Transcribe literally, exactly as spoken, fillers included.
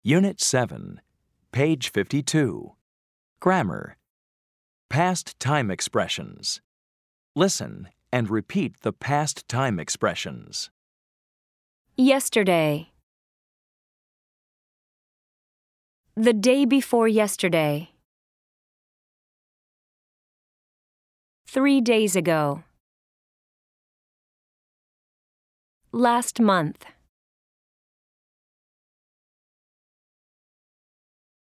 Unit seven, page fifty-two. Grammar. Past time expressions. Listen and repeat the past time expressions. Yesterday. The day before yesterday. Three days ago. Last month.